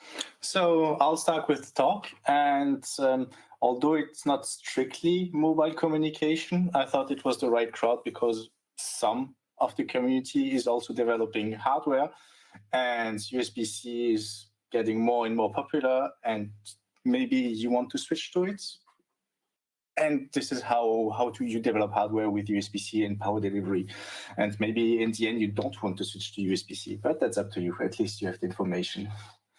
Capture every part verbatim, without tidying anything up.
So I'll start with the talk. And um, although it's not strictly mobile communication, I thought it was the right crowd because some of the community is also developing hardware, and U S B C is getting more and more popular, and maybe you want to switch to it. And this is how, how to you develop hardware with U S B C and power delivery. And maybe in the end, you don't want to switch to U S B C, but that's up to you. At least you have the information.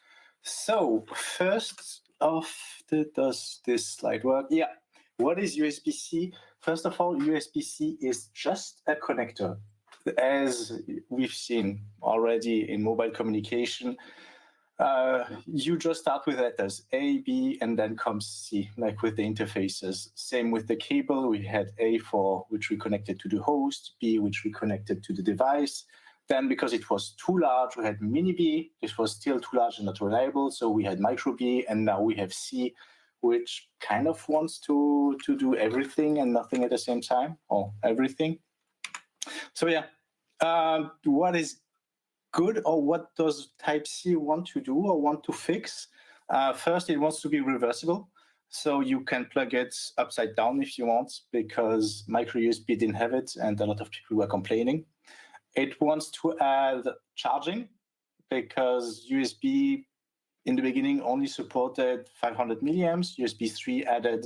So first off, the, does this slide work? Yeah. What is U S B C? First of all, U S B C is just a connector. As we've seen already in mobile communication, uh, you just start with letters A, B, and then comes C, like with the interfaces. Same with the cable. We had A for which we connected to the host, B which we connected to the device. Then, because it was too large, we had mini B. This was still too large and not reliable, so we had micro B, and now we have C, which kind of wants to, to do everything and nothing at the same time, or everything. So yeah, um, what is good, or what does Type-C want to do or want to fix? Uh, first, it wants to be reversible. So you can plug it upside down if you want, because micro U S B didn't have it, and a lot of people were complaining. It wants to add charging, because U S B in the beginning only supported five hundred milliamps. U S B three added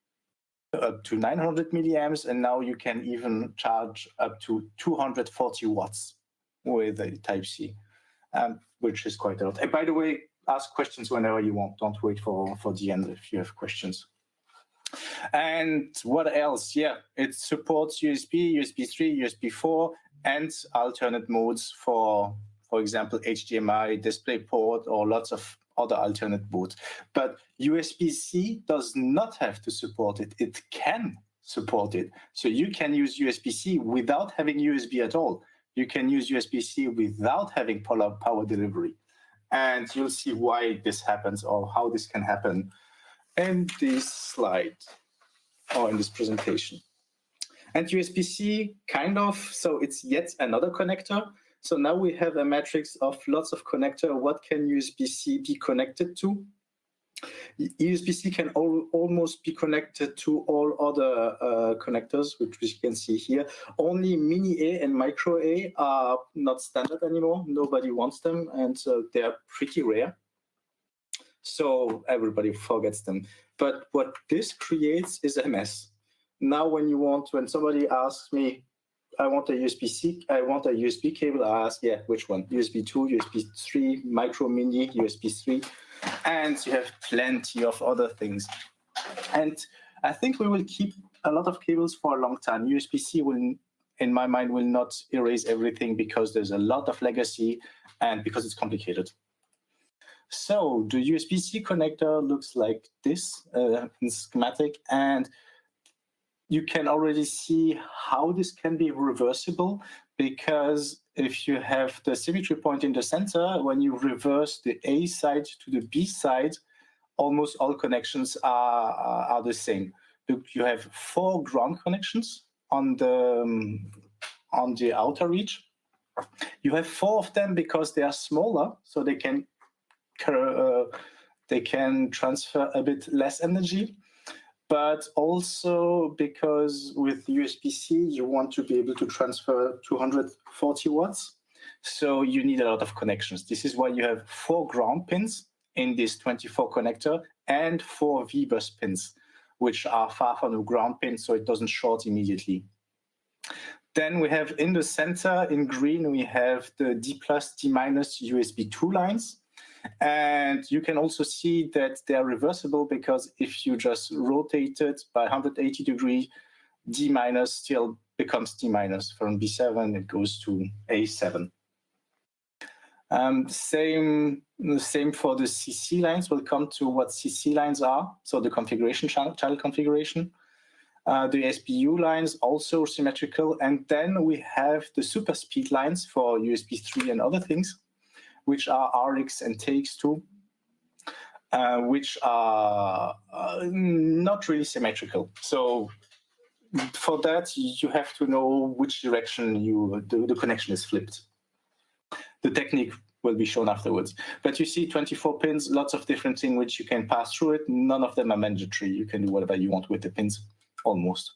up to nine hundred milliamps, and now you can even charge up to two hundred forty watts with a Type-C, um, which is quite a lot. And by the way, ask questions whenever you want. Don't wait for, for the end if you have questions. And what else? Yeah, it supports U S B, U S B three, U S B four, and alternate modes for, for example, H D M I, DisplayPort, or lots of other alternate modes. But U S B C does not have to support it. It can support it. So you can use U S B C without having U S B at all. You can use U S B C without having power delivery. And you'll see why this happens, or how this can happen in this slide, or in this presentation. And U S B C kind of, so it's yet another connector. So now we have a matrix of lots of connector. What can U S B C be connected to? U S B C can al almost be connected to all other uh, connectors, which we can see here. Only mini A and micro A are not standard anymore. Nobody wants them, and uh, they're pretty rare. So everybody forgets them. But what this creates is a mess. Now when you want, when somebody asks me, I want a U S B C, I want a U S B cable, I ask, yeah, which one? U S B two, U S B three, micro, mini, U S B three, and you have plenty of other things. And I think we will keep a lot of cables for a long time. U S B C will, in my mind, will not erase everything, because there's a lot of legacy and because it's complicated. So the U S B C connector looks like this uh, in schematic, and you can already see how this can be reversible, because if you have the symmetry point in the center, when you reverse the A side to the B side, almost all connections are, are the same. You have four ground connections on the, um, on the outer reach. You have four of them because they are smaller, so they can, uh, they can transfer a bit less energy. But also because with U S B C, you want to be able to transfer two hundred forty watts. So you need a lot of connections. This is why you have four ground pins in this twenty-four connector and four V bus pins, which are far from the ground pin, so it doesn't short immediately. Then we have in the center, in green, we have the D plus, D minus U S B two lines. And you can also see that they are reversible, because if you just rotate it by one hundred eighty degrees, D minus still becomes D minus. From B seven, it goes to A seven. Um, same, same for the C C lines. We'll come to what C C lines are. So the configuration, channel, channel configuration. Uh, the S P U lines also symmetrical. And then we have the super speed lines for U S B three and other things, which are R X and T X two, uh, which are uh, not really symmetrical. So for that, you have to know which direction you the, the connection is flipped. The technique will be shown afterwards. But you see twenty-four pins, lots of different things which you can pass through it. None of them are mandatory. You can do whatever you want with the pins, almost.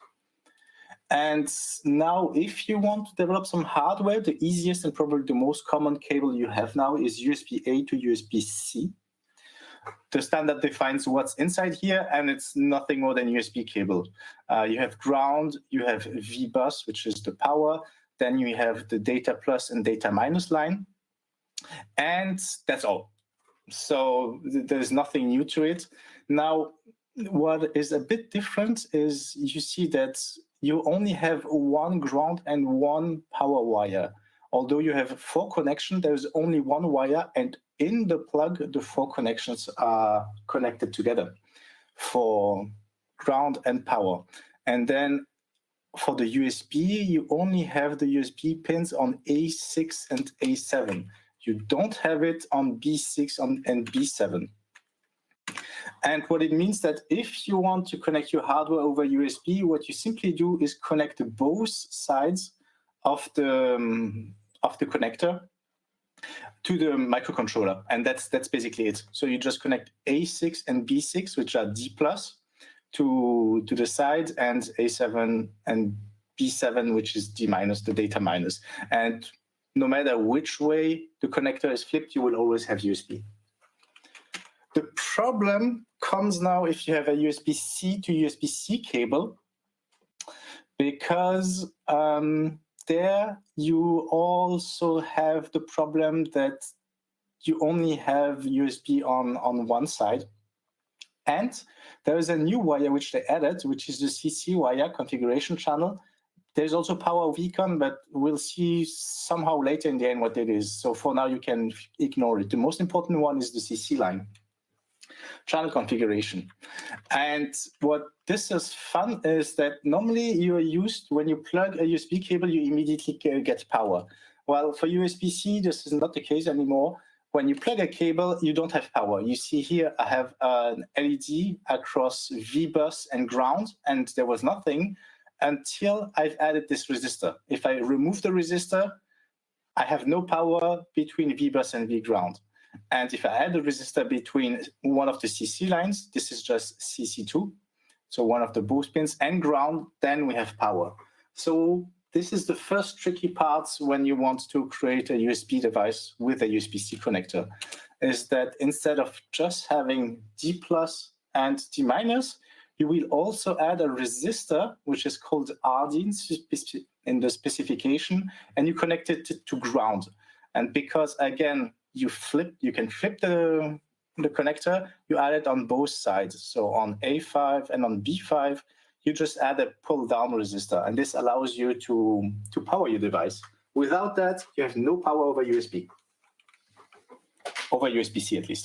And now if you want to develop some hardware, the easiest and probably the most common cable you have now is U S B A to U S B C. The standard defines what's inside here, and it's nothing more than U S B cable. Uh, you have ground, you have V bus, which is the power, then you have the data plus and data minus line, and that's all. So th there's nothing new to it. Now, what is a bit different is you see that you only have one ground and one power wire. Although you have four connections, there's only one wire, and in the plug, the four connections are connected together for ground and power. And then for the U S B, you only have the U S B pins on A six and A seven. You don't have it on B six and B seven. And what it means that if you want to connect your hardware over U S B, what you simply do is connect both sides of the um, of the connector to the microcontroller, and that's that's basically it. So you just connect A six and B six, which are D plus, to to the side, and A seven and B seven, which is D minus, the data minus. And no matter which way the connector is flipped, you will always have U S B. The problem comes now if you have a U S B C to U S B C cable, because um, there you also have the problem that you only have U S B on, on one side. And there is a new wire which they added, which is the C C wire configuration channel. There's also Power Vcon, but we'll see somehow later in the end what it is. So for now, you can ignore it. The most important one is the C C line. Channel configuration. And what this is fun is that normally you are used, when you plug a U S B cable, you immediately get power. Well, for U S B C, this is not the case anymore. When you plug a cable, you don't have power. You see here, I have an L E D across V bus and ground, and there was nothing until I've added this resistor. If I remove the resistor, I have no power between V bus and V ground. And if I add a resistor between one of the C C lines, this is just C C two, so one of the boost pins, and ground, then we have power. So this is the first tricky part when you want to create a U S B device with a U S B C connector, is that instead of just having D plus and D minus, you will also add a resistor, which is called R D in the specification, and you connect it to ground. And because, again, you flip, you can flip the, the connector, you add it on both sides. So on A five and on B five, you just add a pull-down resistor, and this allows you to, to power your device. Without that, you have no power over U S B, over U S B C at least.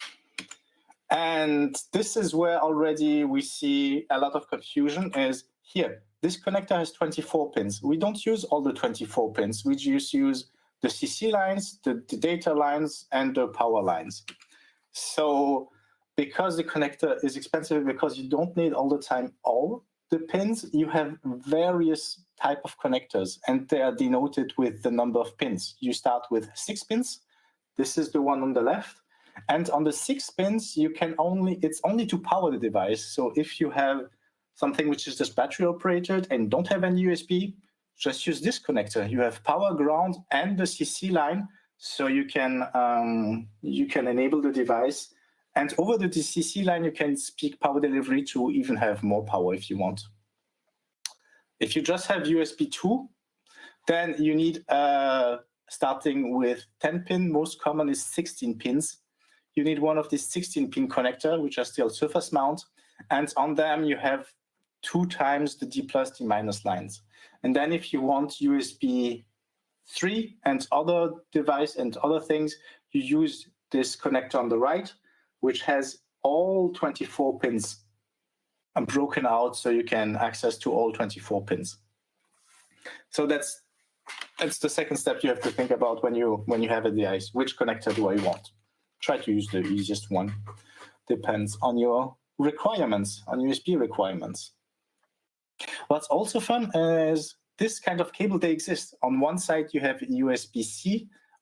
And this is where already we see a lot of confusion is here. This connector has twenty-four pins. We don't use all the twenty-four pins. We just use the C C lines, the, the data lines, and the power lines. So because the connector is expensive, because you don't need all the time all the pins, you have various type of connectors, and they are denoted with the number of pins. You start with six pins. This is the one on the left. And on the six pins, you can only, it's only to power the device. So if you have something which is just battery operated and don't have any U S B, just use this connector. You have power, ground, and the C C line, so you can um, you can enable the device. And over the C C line, you can speak power delivery to even have more power if you want. If you just have U S B two, then you need, uh, starting with ten pin, most common is sixteen pins. You need one of these sixteen pin connector, which are still surface mount. And on them, you have two times the D plus, D minus lines. And then if you want U S B three and other device and other things, you use this connector on the right, which has all twenty-four pins broken out, so you can access to all twenty-four pins. So that's that's the second step you have to think about when you when you have a device. Which connector do I want? Try to use the easiest one. Depends on your requirements, on U S B requirements. What's also fun is this kind of cable, they exist. On one side, you have U S B C.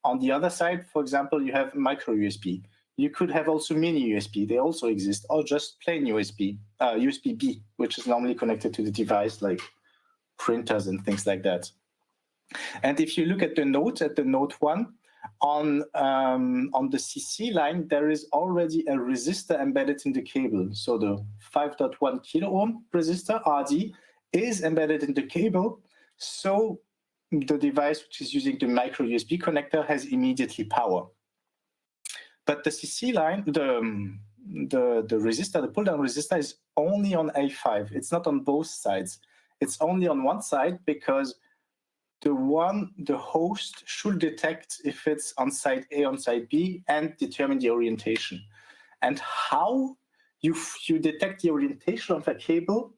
On the other side, for example, you have micro U S B. You could have also mini U S B. They also exist, or just plain U S B, uh, U S B B, which is normally connected to the device, like printers and things like that. And if you look at the note, at the note one, on, um, on the C C line, there is already a resistor embedded in the cable. So the five point one kilo ohm resistor, R D, is embedded in the cable. So the device which is using the micro U S B connector has immediately power. But the C C line, the, um, the, the resistor, the pull-down resistor is only on A five. It's not on both sides. It's only on one side because the one, the host should detect if it's on side A, on side B, and determine the orientation. And how you, you detect the orientation of a cable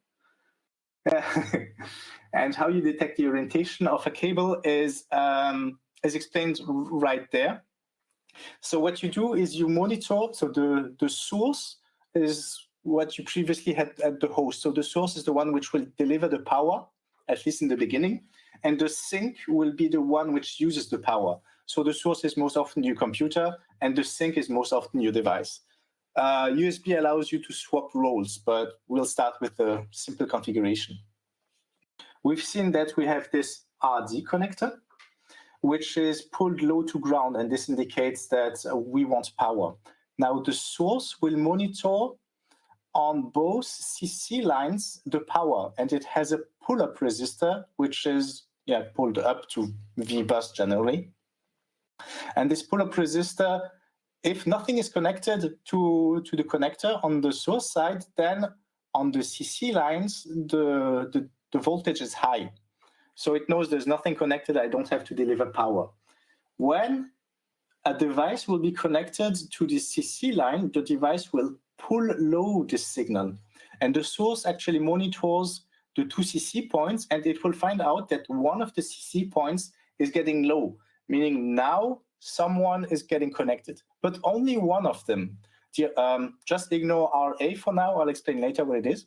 and how you detect the orientation of a cable is, um, is explained right there. So what you do is you monitor, so the, the source is what you previously had at the host. So the source is the one which will deliver the power, at least in the beginning, and the sink will be the one which uses the power. So the source is most often your computer, and the sink is most often your device. Uh, U S B allows you to swap roles, but we'll start with a simple configuration. We've seen that we have this R D connector, which is pulled low to ground, and this indicates that uh, we want power. Now the source will monitor on both C C lines the power, and it has a pull-up resistor, which is yeah pulled up to V bus generally. And this pull-up resistor, if nothing is connected to, to the connector on the source side, then on the C C lines, the, the, the voltage is high. So it knows there's nothing connected, I don't have to deliver power. When a device will be connected to the C C line, the device will pull low this signal. And the source actually monitors the two C C points, and it will find out that one of the C C points is getting low, meaning now someone is getting connected, but only one of them. Um, just ignore R A for now, I'll explain later what it is.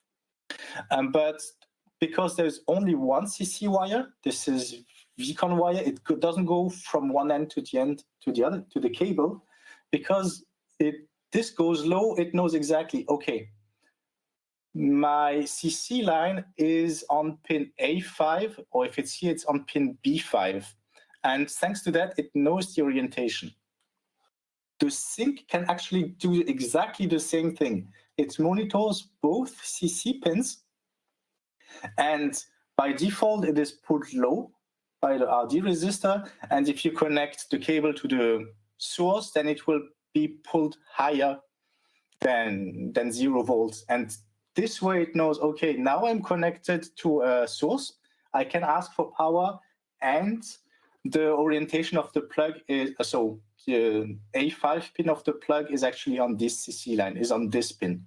Um, but because there's only one C C wire, this is V CON wire, it doesn't go from one end to the end to the other, to the cable, because it this goes low, it knows exactly, okay, my C C line is on pin A five, or if it's here, it's on pin B five. And thanks to that, it knows the orientation. The sink can actually do exactly the same thing. It monitors both C C pins, and by default, it is pulled low by the R D resistor. And if you connect the cable to the source, then it will be pulled higher than, than zero volts. And this way it knows, okay, now I'm connected to a source. I can ask for power, and the orientation of the plug is, so the A five pin of the plug is actually on this C C line, is on this pin.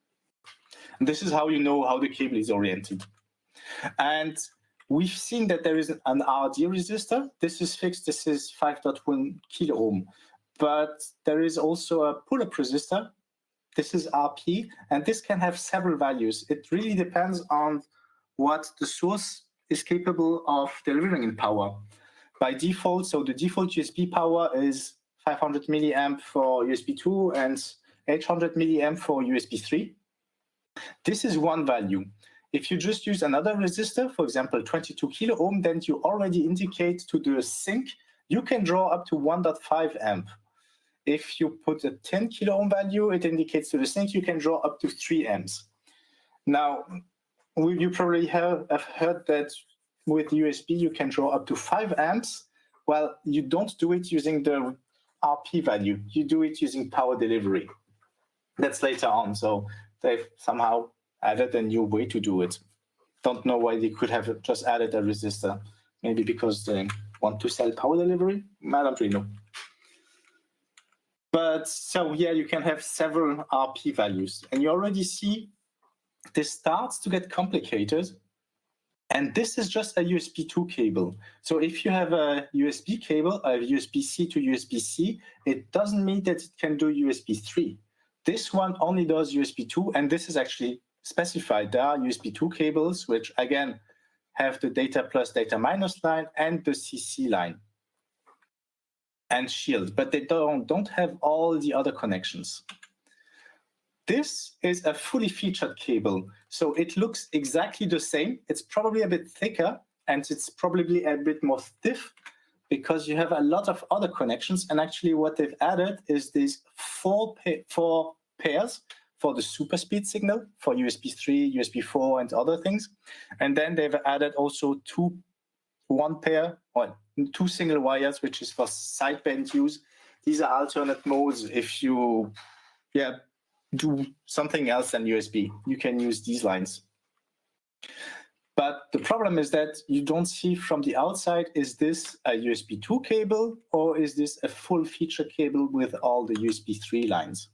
And this is how you know how the cable is oriented. And we've seen that there is an R D resistor. This is fixed, this is five point one kilo ohm. But there is also a pull-up resistor. This is R P, and this can have several values. It really depends on what the source is capable of delivering in power. By default, so the default U S B power is five hundred milliamp for U S B two and eight hundred milliamp for U S B three. This is one value. If you just use another resistor, for example, twenty-two kilo ohm, then you already indicate to the sink, you can draw up to one point five amp. If you put a ten kilo ohm value, it indicates to the sink you can draw up to three amps. Now, you probably have, have heard that with U S B you can draw up to five amps. Well, you don't do it using the R P value. You do it using power delivery. That's later on. So they've somehow added a new way to do it. Don't know why they could have just added a resistor. Maybe because they want to sell power delivery? I don't really know. But so yeah, you can have several R P values. And you already see this starts to get complicated. And this is just a U S B two cable. So if you have a U S B cable, a U S B C to U S B C, it doesn't mean that it can do U S B three. This one only does U S B two, and this is actually specified. There are U S B two cables, which again have the data plus data minus line and the C C line. and shield, but they don't, don't have all the other connections. This is a fully featured cable. So it looks exactly the same. It's probably a bit thicker and it's probably a bit more stiff because you have a lot of other connections. And actually what they've added is these four, pa four pairs for the super speed signal for U S B three, U S B four, and other things. And then they've added also two, one pair, or two single wires, which is for sideband use. These are alternate modes. If you, yeah, do something else than U S B, you can use these lines. But the problem is that you don't see from the outside, is this a U S B two cable or is this a full feature cable with all the U S B three lines?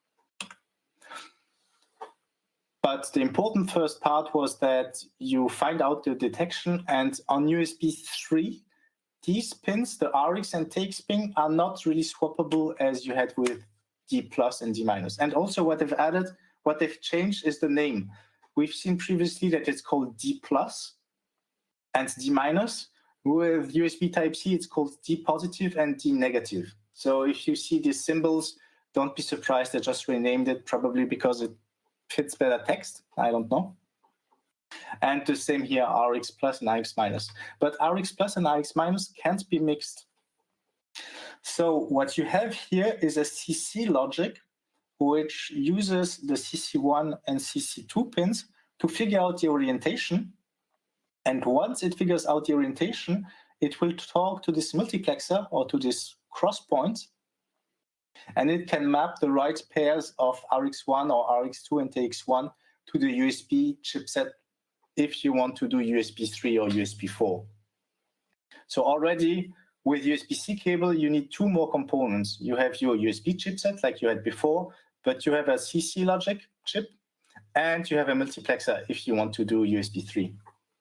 But the important first part was that you find out the detection, and on U S B three, these pins, the R X and T X pin, are not really swappable as you had with D plus and D minus. And also what they've added, what they've changed is the name. We've seen previously that it's called D plus and D minus. With U S B Type-C, it's called D positive and D negative. So if you see these symbols, don't be surprised. They just renamed it, probably because it fits better text. I don't know. And the same here, R X plus and R X minus. But R X plus and R X minus can't be mixed. So what you have here is a C C logic, which uses the C C one and C C two pins to figure out the orientation. And once it figures out the orientation, it will talk to this multiplexer or to this cross point, and it can map the right pairs of R X one or R X two and T X one to the U S B chipset if you want to do U S B three or U S B four. So already with U S B C cable, you need two more components. You have your U S B chipset like you had before, but you have a C C logic chip, and you have a multiplexer if you want to do U S B three.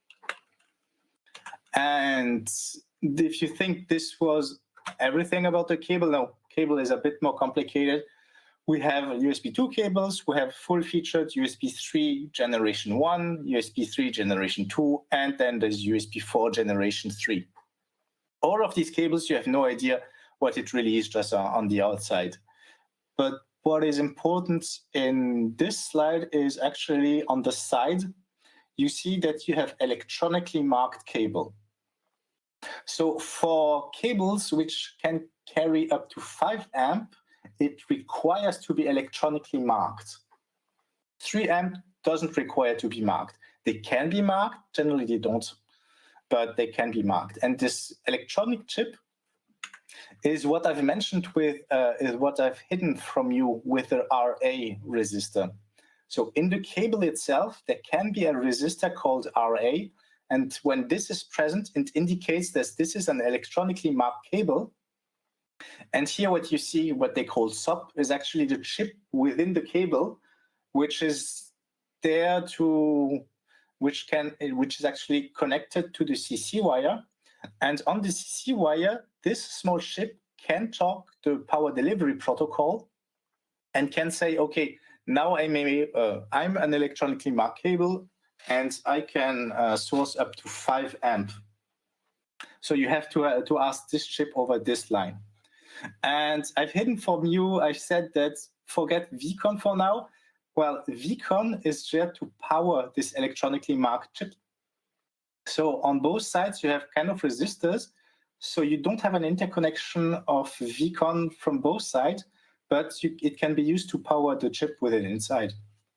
And if you think this was everything about the cable, no, cable is a bit more complicated. We have U S B two cables, we have full-featured U S B three generation one, U S B three generation two, and then there's U S B four generation three. All of these cables, you have no idea what it really is just on the outside. But what is important in this slide is actually on the side, you see that you have electronically marked cable. So for cables which can carry up to five amp, it requires to be electronically marked. three amp doesn't require to be marked. They can be marked, generally they don't, but they can be marked. And this electronic chip is what I've mentioned with, uh, is what I've hidden from you with the R A resistor. So in the cable itself, there can be a resistor called R A, and when this is present, it indicates that this is an electronically marked cable. And here what you see, what they call S O P, is actually the chip within the cable, which is there to, which can, which is actually connected to the C C wire. And on the C C wire, this small chip can talk the power delivery protocol and can say, okay, now I may, uh, I'm an electronically marked cable, and I can uh, source up to five amp. So you have to, uh, to ask this chip over this line. And I've hidden from you, I've said that forget V CON for now. Well, V CON is there to power this electronically marked chip. So on both sides, you have kind of resistors. So you don't have an interconnection of V CON from both sides, but you, it can be used to power the chip with it inside.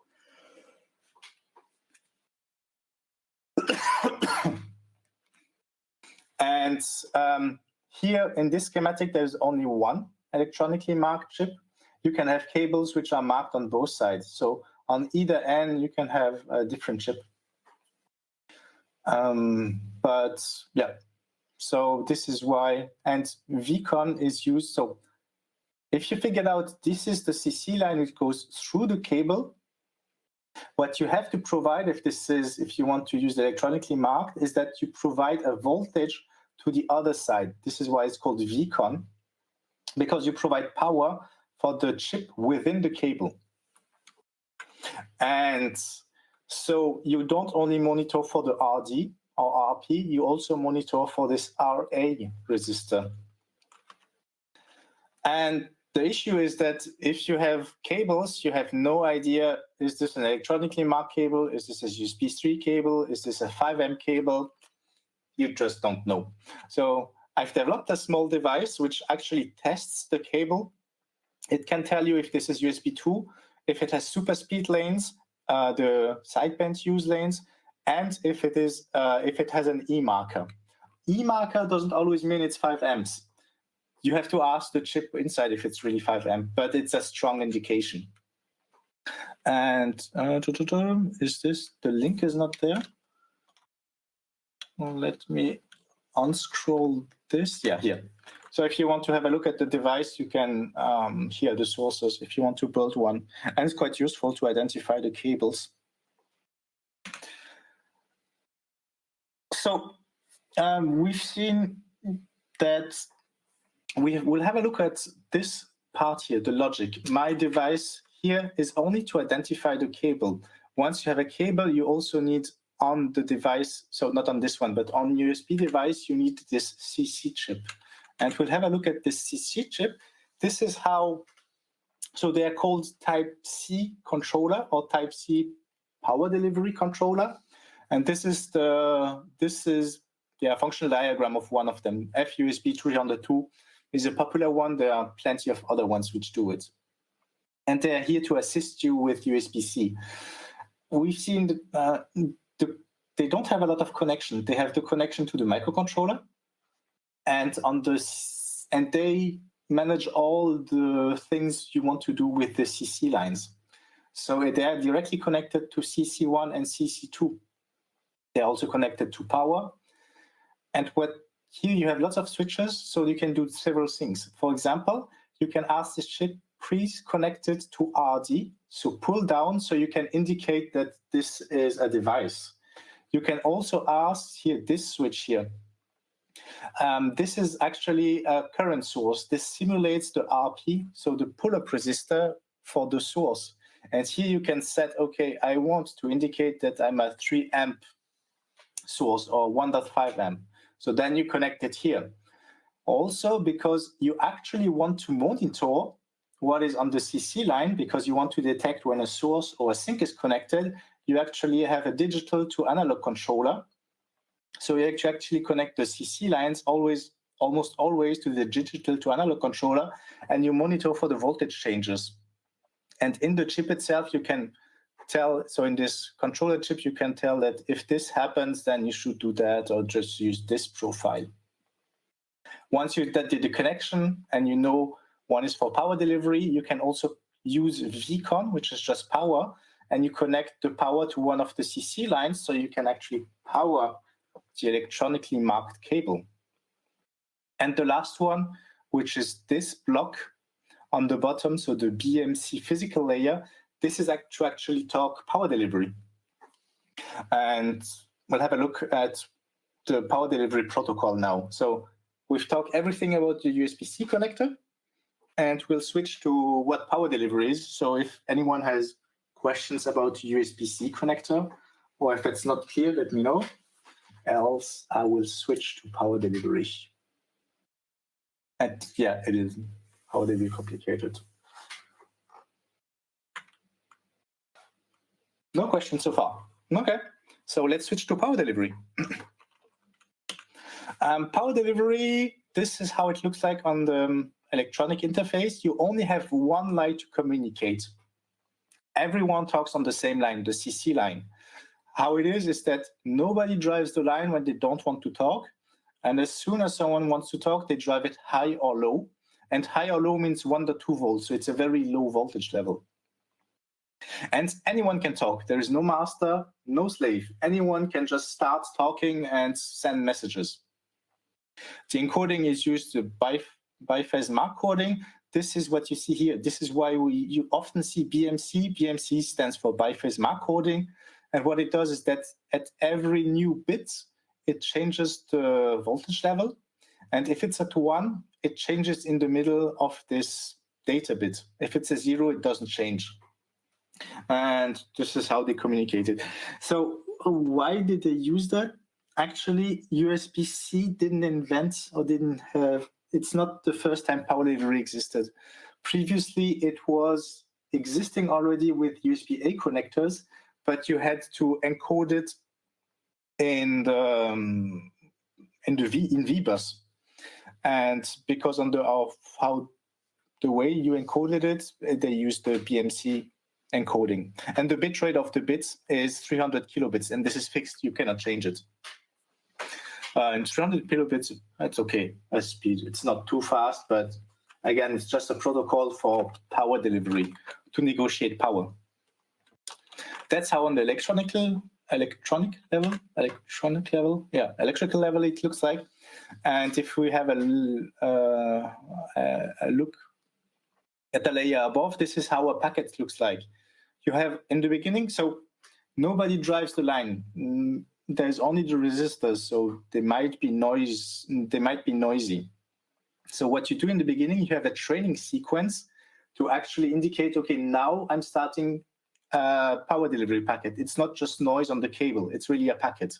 And um, here in this schematic, there's only one electronically marked chip. You can have cables which are marked on both sides. So on either end, you can have a different chip. Um, but yeah, so this is why, and V CON is used. So if you figured out this is the C C line, it goes through the cable. What you have to provide, if this is, if you want to use electronically marked, is that you provide a voltage to the other side. This is why it's called V CON, because you provide power for the chip within the cable. And so you don't only monitor for the R D or R P, you also monitor for this R A resistor. And the issue is that if you have cables, you have no idea, is this an electronically marked cable? Is this a U S B three cable? Is this a five amp cable? You just don't know. So I've developed a small device which actually tests the cable. It can tell you if this is U S B two, if it has super speed lanes, uh, the sideband use lanes, and if it is uh, if it has an E marker. E marker doesn't always mean it's five amps. You have to ask the chip inside if it's really five amp, but it's a strong indication. And uh, is this, the link is not there? Well, let me unscroll this. Yeah, here. So if you want to have a look at the device, you can um, hear the sources if you want to build one. And it's quite useful to identify the cables. So um, we've seen that we will have a look at this part here, the logic. My device here is only to identify the cable. Once you have a cable, you also need on the device, so not on this one, but on U S B device, you need this C C chip. And we'll have a look at this C C chip. This is how, so they are called Type C controller or Type C power delivery controller. And this is the, this is the functional diagram of one of them. F U S B three oh two is a popular one. There are plenty of other ones which do it. And they are here to assist you with U S B C. We've seen that uh, the, they don't have a lot of connection. They have the connection to the microcontroller, and on this, and they manage all the things you want to do with the C C lines. So they are directly connected to C C one and C C two. They're also connected to power. And what here you have lots of switches, so you can do several things. For example, you can ask this chip, please connect it to R D. So pull down so you can indicate that this is a device. You can also ask here, this switch here. Um, this is actually a current source. This simulates the R P, so the pull-up resistor for the source. And here you can set, okay, I want to indicate that I'm a three amp source or one point five amp. So then you connect it here. Also, because you actually want to monitor what is on the C C line, because you want to detect when a source or a sink is connected, you actually have a digital to analog controller. So you actually connect the C C lines always, almost always to the digital to analog controller, and you monitor for the voltage changes. And in the chip itself, you can tell, so in this controller chip, you can tell that if this happens, then you should do that or just use this profile. Once you did the connection and you know one is for power delivery, you can also use V CON, which is just power, and you connect the power to one of the C C lines, so you can actually power the electronically marked cable. And the last one, which is this block on the bottom, so the B M C physical layer, this is to actually talk power delivery. And we'll have a look at the power delivery protocol now. So we've talked everything about the U S B C connector, and we'll switch to what power delivery is. So if anyone has questions about U S B C connector, or if it's not clear, let me know. Else I will switch to power delivery. And yeah, it is power delivery complicated. No questions so far. Okay, so let's switch to power delivery. um, power delivery, this is how it looks like on the electronic interface. You only have one line to communicate. Everyone talks on the same line, the C C line. How it is is that nobody drives the line when they don't want to talk. And as soon as someone wants to talk, they drive it high or low. And high or low means one to two volts. So it's a very low voltage level. And anyone can talk. There is no master, no slave. Anyone can just start talking and send messages. The encoding is used to bif biphase mark coding. This is what you see here. This is why we you often see B M C. B M C stands for biphase mark coding. And what it does is that at every new bit, it changes the voltage level. And if it's at one, it changes in the middle of this data bit. If it's a zero, it doesn't change. And this is how they communicate it. So why did they use that? Actually, U S B C didn't invent or didn't have it's not the first time power delivery existed. Previously, it was existing already with U S B A connectors, but you had to encode it in the um, in the V in V bus, and because under of how the way you encoded it, they used the B M C encoding, and the bit rate of the bits is three hundred kilobits, and this is fixed. You cannot change it. Uh, and three hundred kilobits, that's okay as speed. It's not too fast, but again, it's just a protocol for power delivery to negotiate power. That's how on the electronical electronic level, electronic level, yeah, electrical level it looks like. And if we have a, uh, a look at the layer above, this is how a packet looks like. You have in the beginning, so nobody drives the line. There's only the resistors, so they might be noise. They might be noisy. So what you do in the beginning, you have a training sequence to actually indicate, okay, now I'm starting a power delivery packet. It's not just noise on the cable; it's really a packet.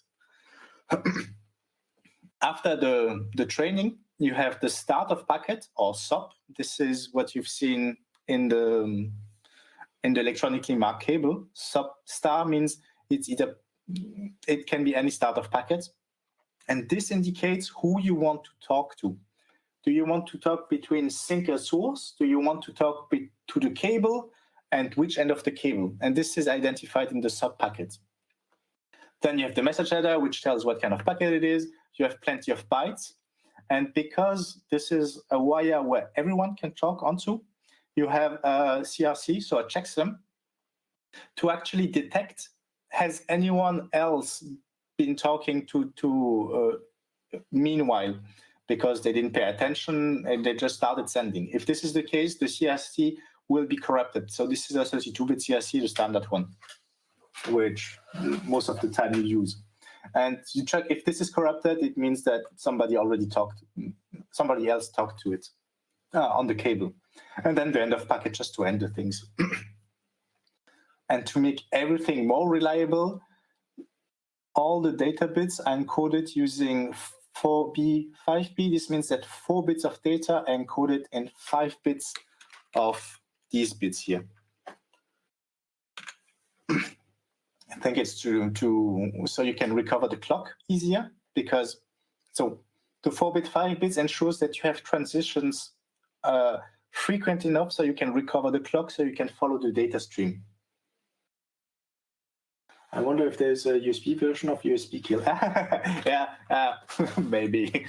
After the the training, you have the start of packet or S O P. This is what you've seen in the in the electronically marked cable. S O P star means it's either it can be any start of packet, and this indicates who you want to talk to. Do you want to talk between sink and source? Do you want to talk be- to the cable, and which end of the cable? And this is identified in the S O P packet. Then you have the message header, which tells what kind of packet it is. You have plenty of bytes. And because this is a wire where everyone can talk onto, you have a C R C, so a checksum, to actually detect, has anyone else been talking to, to uh, meanwhile, because they didn't pay attention and they just started sending. If this is the case, the C R C will be corrupted. So this is a thirty-two bit C R C, the standard one, which most of the time you use. And you check if this is corrupted, it means that somebody already talked, somebody else talked to it uh, on the cable. And then the end of packet just to end the things. And to make everything more reliable, all the data bits are encoded using four B, five B. This means that four bits of data are encoded in five bits of these bits here. I think it's to, to so you can recover the clock easier, because so the four bit five bits ensures that you have transitions uh, frequent enough so you can recover the clock, so you can follow the data stream. I wonder if there's a U S B version of U S B kill. Yeah, uh, maybe.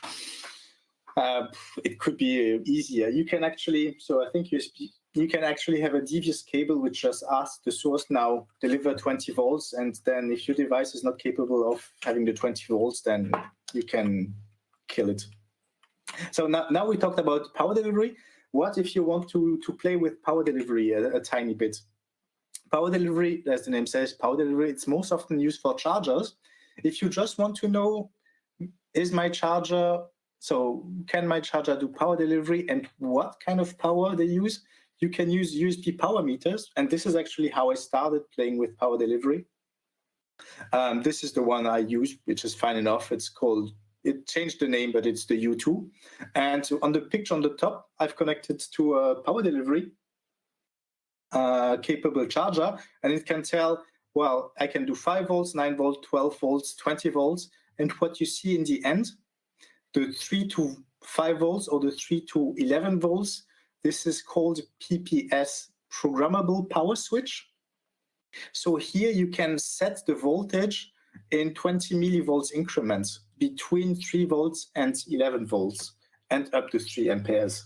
Uh, it could be easier. You can actually, so I think U S B, you can actually have a devious cable which just asks the source now deliver twenty volts, and then if your device is not capable of having the twenty volts, then you can kill it. So now, now we talked about power delivery. What if you want to, to play with power delivery a, a tiny bit? Power delivery, as the name says, power delivery, it's most often used for chargers. If you just want to know, is my charger, so can my charger do power delivery and what kind of power they use, you can use U S B power meters. And this is actually how I started playing with power delivery. Um, this is the one I use, which is fine enough. It's called, it changed the name, but it's the U two. And so on the picture on the top, I've connected to a power delivery uh, capable charger, and it can tell, well, I can do five volts, nine volts, twelve volts, twenty volts. And what you see in the end, the three to five volts or the three to eleven volts, this is called P P S, programmable power switch. So here you can set the voltage in twenty millivolts increments between three volts and eleven volts and up to three amperes.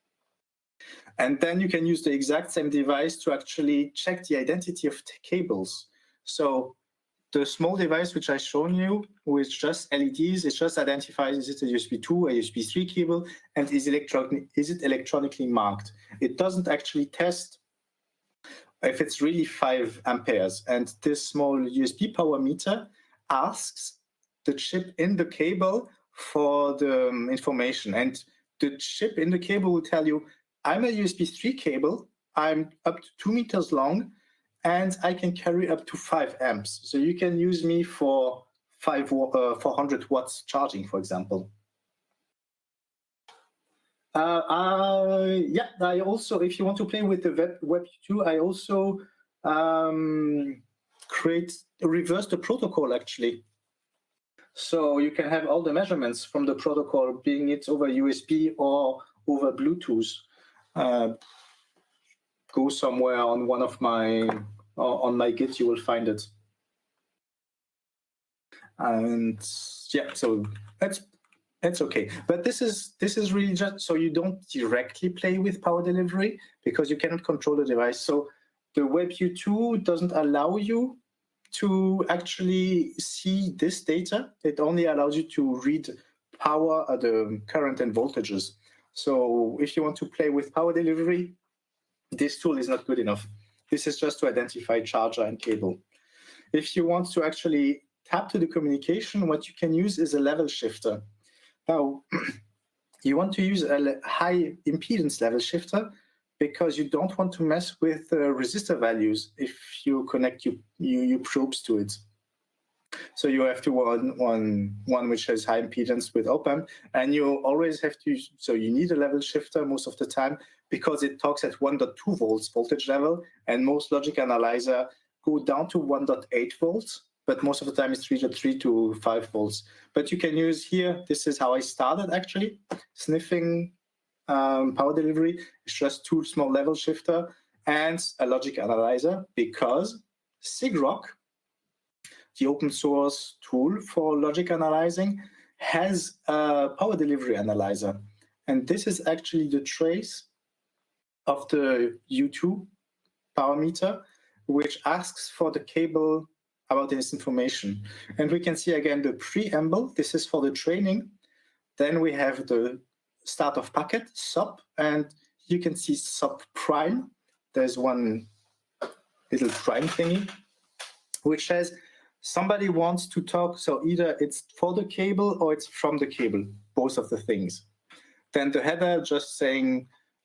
And then you can use the exact same device to actually check the identity of the cables. So the small device which I've shown you with just L E Ds, it just identifies, is it a U S B two, a U S B three cable, and is, electron is it electronically marked? It doesn't actually test if it's really five amperes. And this small U S B power meter asks the chip in the cable for the um, information. And the chip in the cable will tell you, I'm a U S B three cable, I'm up to two meters long, and I can carry up to five amps. So you can use me for five, uh, four hundred watts charging, for example. Uh, uh, yeah, I also, if you want to play with the web, web two, I also um, create, reverse the protocol actually. So you can have all the measurements from the protocol, being it over U S B or over Bluetooth. Uh, go somewhere on one of my, uh, on my Git, you will find it. And yeah, so that's It's okay, but this is this is really just so you don't directly play with power delivery because you cannot control the device. So the WebView two doesn't allow you to actually see this data. It only allows you to read power, uh, the current and voltages. So if you want to play with power delivery, this tool is not good enough. This is just to identify charger and cable. If you want to actually tap to the communication, what you can use is a level shifter. Now, you want to use a high impedance level shifter because you don't want to mess with uh, resistor values if you connect your, your, your probes to it. So you have to one, one, one which has high impedance with op-amp, and you always have to, so you need a level shifter most of the time because it talks at one point two volts voltage level, and most logic analyzer go down to one point eight volts. But most of the time it's three point three to five volts. But you can use here, this is how I started actually, sniffing um, power delivery. It's just two small level shifter and a logic analyzer because SIGROC, the open source tool for logic analyzing, has a power delivery analyzer. And this is actually the trace of the U two power meter, which asks for the cable about this information. And we can see again the preamble. This is for the training. Then we have the start of packet, sub, and you can see sub prime. There's one little prime thingy, which says somebody wants to talk. So either it's for the cable or it's from the cable, both of the things. Then the header just saying,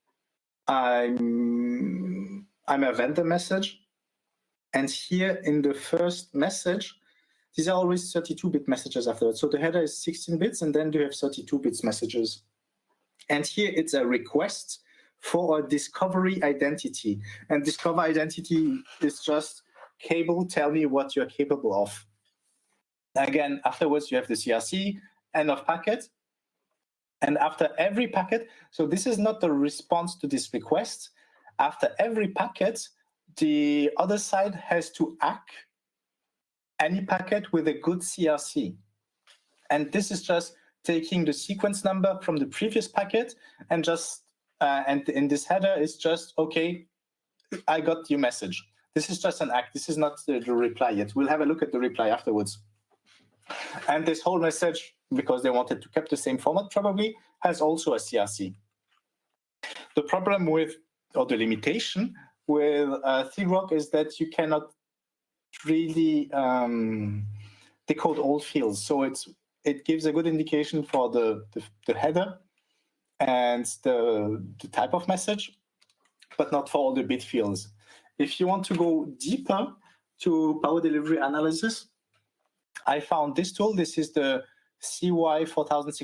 I'm, I'm a vendor message. And here in the first message, these are always thirty-two bit messages afterwards. So the header is sixteen bits, and then you have thirty-two bits messages. And here it's a request for a discovery identity. And discover identity is just cable, tell me what you're capable of. Again, afterwards, you have the C R C, end of packet. And after every packet, so this is not the response to this request. After every packet, the other side has to act any packet with a good C R C. And this is just taking the sequence number from the previous packet and just, uh, and in this header is just, okay, I got your message. This is just an act. This is not the, the reply yet. We'll have a look at the reply afterwards. And this whole message, because they wanted to keep the same format probably, has also a C R C. The problem with, or the limitation with uh, SIGROC is that you cannot really um, decode all fields. So it's it gives a good indication for the, the, the header and the, the type of message, but not for all the bit fields. If you want to go deeper to power delivery analysis, I found this tool. This is the C Y four thousand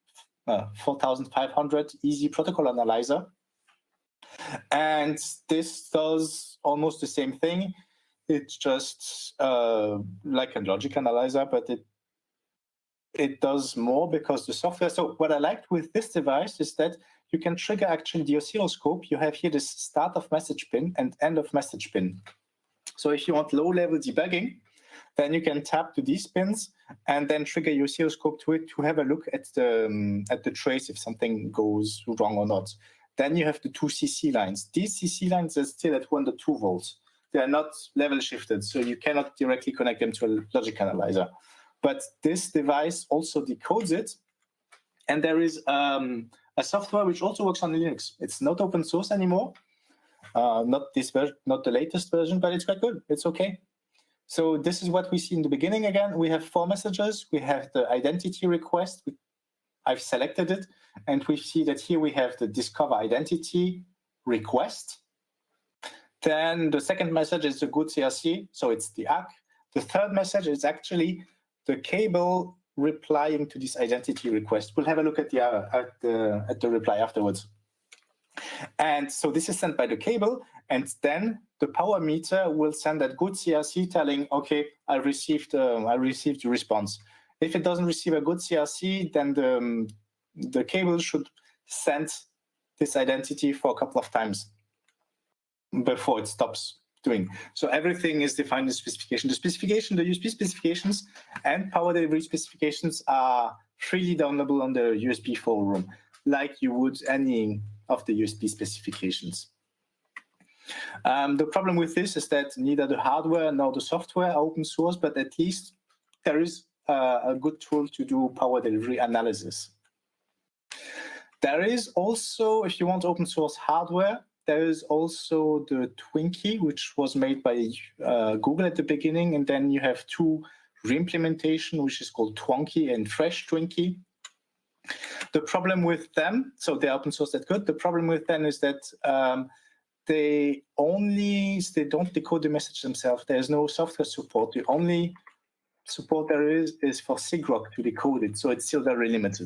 five hundred Easy Protocol Analyzer. And this does almost the same thing. It's just uh, like a logic analyzer, but it it does more because the software. So what I liked with this device is that you can trigger actually the oscilloscope. You have here this start of message pin and end of message pin. So if you want low-level debugging, then you can tap to these pins and then trigger your oscilloscope to it to have a look at the um, at the trace if something goes wrong or not. Then you have the two C C lines. These C C lines are still at one point two volts. They are not level shifted, so you cannot directly connect them to a logic analyzer. But this device also decodes it. And there is um, a software which also works on Linux. It's not open source anymore. Uh, not this version, not the latest version, but it's quite good. It's okay. So this is what we see in the beginning again. We have four messages. We have the identity request. I've selected it. And we see that here we have the discover identity request. Then the second message is a good C R C. So it's the A C. The third message is actually the cable replying to this identity request. We'll have a look at the uh, at the at the reply afterwards. And so this is sent by the cable, and then the power meter will send that good C R C telling, okay, I received uh, I received the response. If it doesn't receive a good C R C, then the um, the cable should send this identity for a couple of times before it stops doing. So everything is defined in the specification. The specification, the U S B specifications and power delivery specifications are freely downloadable on the U S B forum, like you would any of the U S B specifications. Um, the problem with this is that neither the hardware nor the software are open source, but at least there is uh, a good tool to do power delivery analysis. There is also, if you want open source hardware, there is also the Twinkie, which was made by uh, Google at the beginning, and then you have two re-implementation, which is called Twonky and Fresh Twinkie. The problem with them, so they're open source, that's good. The problem with them is that um, they only, they don't decode the message themselves. There's no software support. The only support there is is for SIGROC to decode it, so it's still very limited.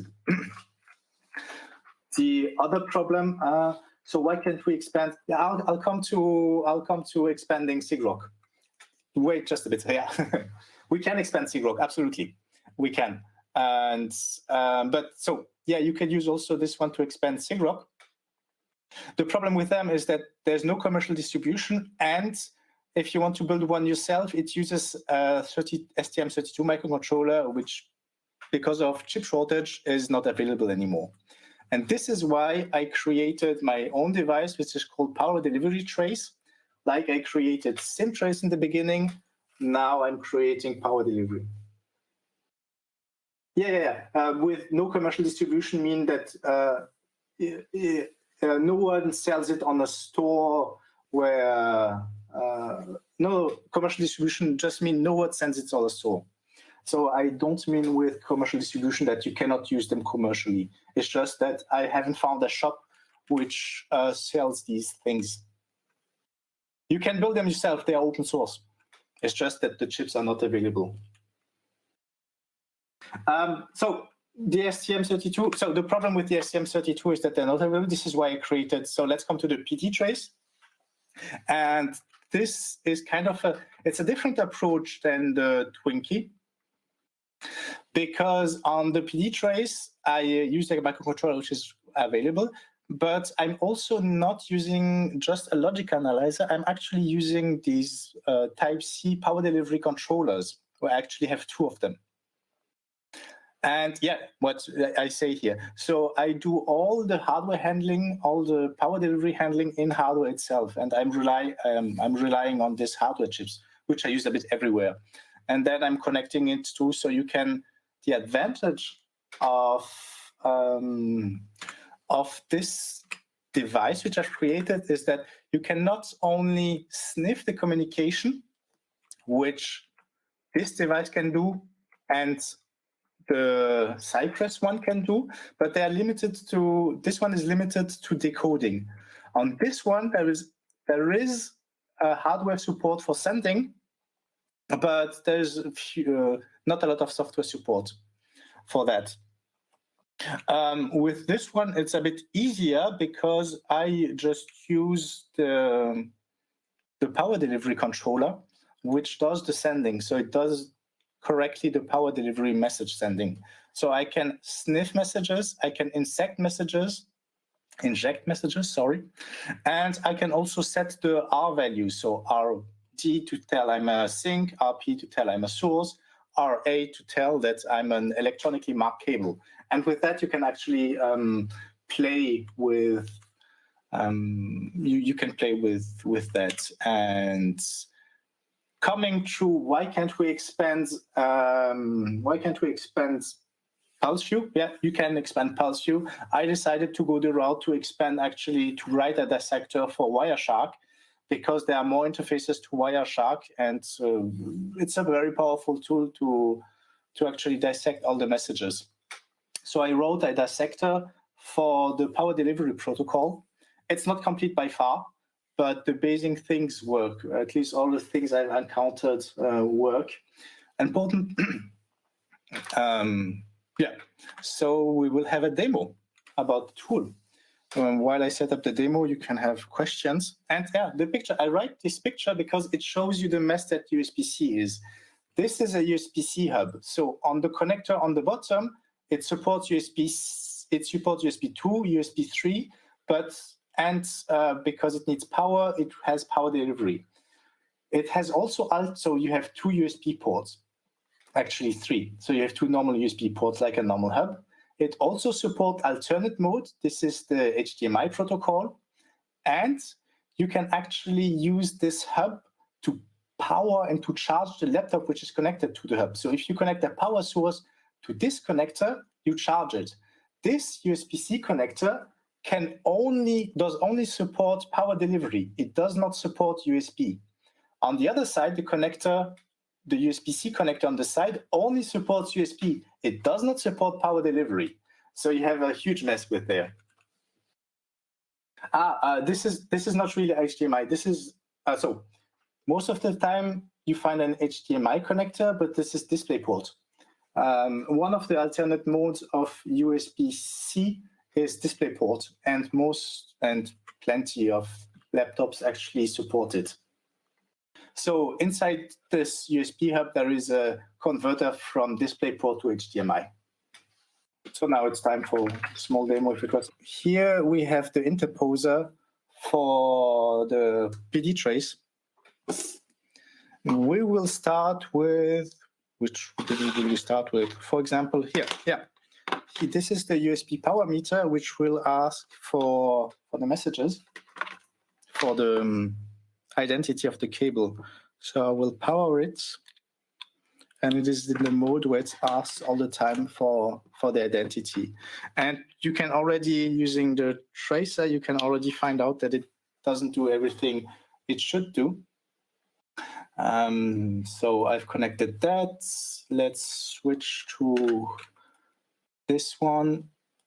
The other problem, uh, so why can't we expand? Yeah, I'll, I'll come to I'll come to expanding SIGROC. Wait just a bit. Yeah, we can expand SIGROC, absolutely, we can. And um, but so yeah, you can use also this one to expand SIGROC. The problem with them is that there's no commercial distribution, and if you want to build one yourself, it uses a S T M thirty-two microcontroller, which, because of chip shortage, is not available anymore. And this is why I created my own device, which is called Power Delivery Trace. Like I created SimTrace in the beginning, now I'm creating Power Delivery. Yeah, yeah, yeah. Uh, with no commercial distribution mean that uh, uh, no one sells it on a store where, uh, no commercial distribution just mean no one sends it on a store. So I don't mean with commercial distribution that you cannot use them commercially. It's just that I haven't found a shop which uh, sells these things. You can build them yourself, they are open source. It's just that the chips are not available. Um, so the S T M thirty-two, so the problem with the S T M thirty-two is that they're not available. This is why I created, so let's come to the P D trace. And this is kind of a, it's a different approach than the Twinkie. Because on the P D trace, I use a microcontroller which is available, but I'm also not using just a logic analyzer. I'm actually using these uh, Type C power delivery controllers. We actually have two of them. And yeah, what I say here. So I do all the hardware handling, all the power delivery handling in hardware itself, and I'm rely um, I'm relying on these hardware chips, which I use a bit everywhere. And then I'm connecting it to, so you can, the advantage of, um, of this device which I've created is that you can not only sniff the communication, which this device can do, and the Cypress one can do, but they are limited to, this one is limited to decoding. On this one, there is, there is a hardware support for sending, but there's a few, uh, not a lot of software support for that. Um, with this one, it's a bit easier because I just use the, the power delivery controller, which does the sending. So it does correctly the power delivery message sending. So I can sniff messages, I can insect messages, inject messages, sorry, and I can also set the R value. So R D to tell I'm a sink, R P to tell I'm a source, R A to tell that I'm an electronically marked cable. And with that, you can actually um, play with, um, you, you can play with, with that. And coming to why can't we expand, um, why can't we expand PulseView? Yeah, you can expand PulseView. I decided to go the route to expand actually to write a dissector for Wireshark, because there are more interfaces to Wireshark, and uh, it's a very powerful tool to, to actually dissect all the messages. So I wrote a dissector for the power delivery protocol. It's not complete by far, but the basic things work. At least all the things I've encountered uh, work. Important, Um, yeah, so we will have a demo about the tool. Um, while I set up the demo, you can have questions. And yeah, the picture, I write this picture because it shows you the mess that U S B C is. This is a U S B C hub. So on the connector on the bottom, it supports U S B, it supports U S B two, U S B three, but and uh, because it needs power, it has power delivery. It has also, so you have two U S B ports, actually three. So you have two normal U S B ports like a normal hub. It also supports alternate mode. This is the H D M I protocol. And you can actually use this hub to power and to charge the laptop which is connected to the hub. So if you connect a power source to this connector, you charge it. This U S B C connector can only, does only support power delivery. It does not support U S B. On the other side, the connector, the U S B C connector on the side only supports U S B. It does not support power delivery. So you have a huge mess with there. Ah, uh, this is this is not really H D M I. This is, uh, so most of the time you find an H D M I connector, but this is DisplayPort. Um, one of the alternate modes of U S B C is DisplayPort, and most and plenty of laptops actually support it. So inside this U S B hub, there is a converter from DisplayPort to H D M I. So now it's time for a small demo. If it was here, we have the interposer for the P D trace. We will start with, which will we start with? For example, here, yeah. This is the U S B power meter, which will ask for, for the messages, for the um, identity of the cable. So I will power it, and it is in the mode where it asks all the time for, for the identity. And you can already, using the tracer, you can already find out that it doesn't do everything it should do. Um, so I've connected that. Let's switch to this one.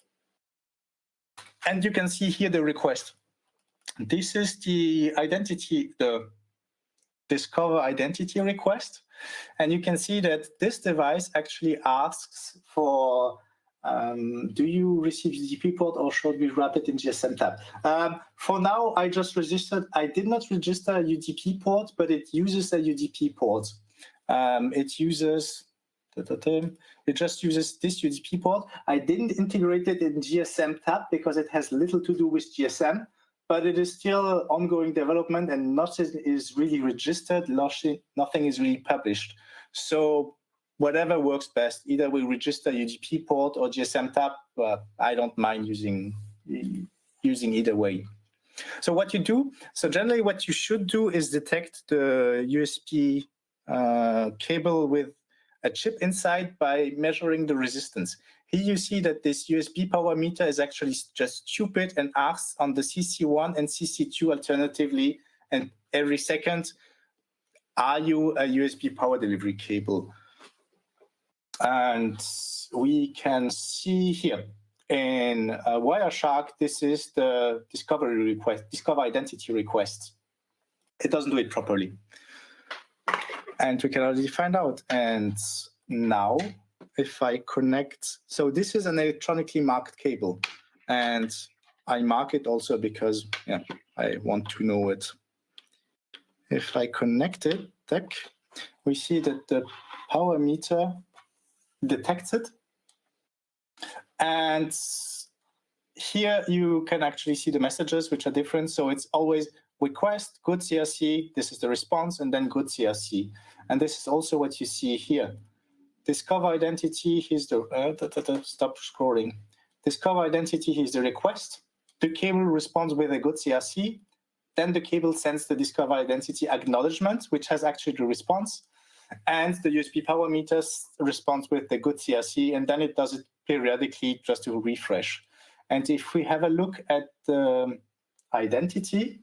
And you can see here the request. This is the identity, the Discover identity request. And you can see that this device actually asks for, um, do you receive U D P port or should we wrap it in G S M tab? Um, for now, I just registered, I did not register a U D P port, but it uses a U D P port. Um, it uses, it just uses this U D P port. I didn't integrate it in G S M tab because it has little to do with G S M. But it is still ongoing development and nothing is really registered, nothing is really published. So whatever works best, either we register U D P port or G S M tab, but I don't mind using, using either way. So what you do, so generally what you should do is detect the U S B uh, cable with a chip inside by measuring the resistance. Here you see that this U S B power meter is actually just stupid and asks on the C C one and C C two alternatively, and every second, are you a U S B power delivery cable? And we can see here in uh, Wireshark, this is the discovery request, discover identity request. It doesn't do it properly. And we can already find out. And now, if I connect, so this is an electronically marked cable, and I mark it also because yeah, I want to know it. If I connect it, we see that the power meter detects it. And here you can actually see the messages, which are different. So it's always request, good C R C, this is the response, and then good C R C. And this is also what you see here. Discover identity, here's the, uh, da, da, da, stop scrolling. Discover identity, here's the request. The cable responds with a good C R C. Then the cable sends the discover identity acknowledgement, which has actually the response. And the U S B power meter responds with the good C R C, and then it does it periodically just to refresh. And if we have a look at the identity,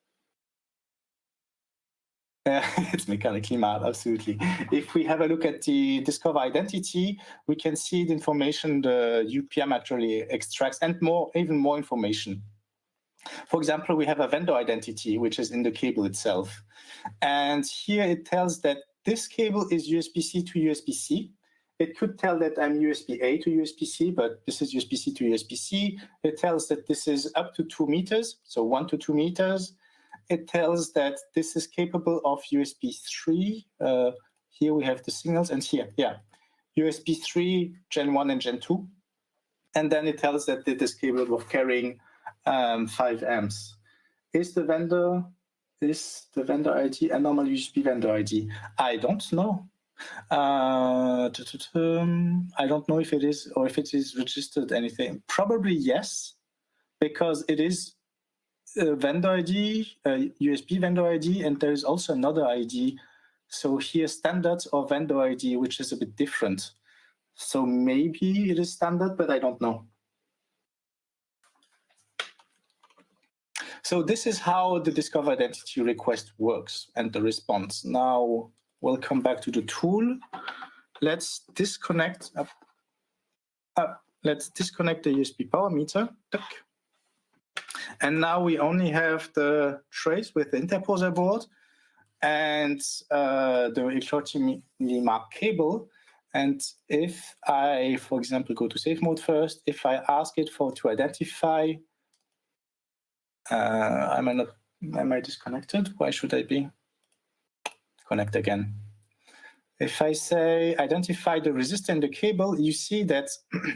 Uh, it's mechanically mad, absolutely. If we have a look at the discover identity, we can see the information the U P M actually extracts and more, even more information. For example, we have a vendor identity, which is in the cable itself. And here it tells that this cable is U S B C to U S B C. It could tell that I'm U S B A to U S B C, but this is U S B C to U S B C. It tells that this is up to two meters, so one to two meters. It tells that this is capable of U S B three. Uh, here we have the signals, and here, yeah, U S B three, Gen one and Gen two. And then it tells that it is capable of carrying um, five amps. Is the vendor, is the vendor I D a normal U S B vendor I D? I don't know. Uh, I don't know if it is or if it is registered anything. Probably yes, because it is a vendor I D, a U S B vendor I D, and there is also another I D. So here standard or vendor I D, which is a bit different. So maybe it is standard, but I don't know. So this is how the Discover Identity request works and the response. Now we'll come back to the tool. Let's disconnect. Uh, uh, let's disconnect the U S B power meter. And now we only have the trace with the interposer board and uh, the electronically marked cable. And if I, for example, go to safe mode first, if I ask it for to identify, uh, am I not, am I disconnected? Why should I be? Connect again. If I say identify the resistor in the cable, you see that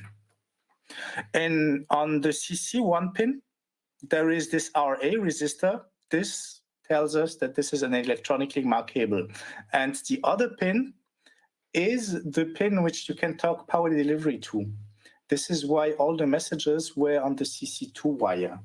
in on the C C one pin, there is this R A resistor. This tells us that this is an electronically marked cable. And the other pin is the pin which you can talk power delivery to. This is why all the messages were on the C C two wire.